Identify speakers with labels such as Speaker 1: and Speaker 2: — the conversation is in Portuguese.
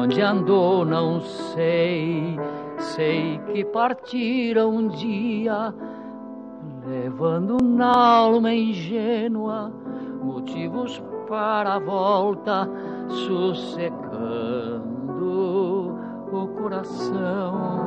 Speaker 1: onde andou não sei, sei que partira um dia, levando na alma ingênua motivos para a volta, sossegando o coração.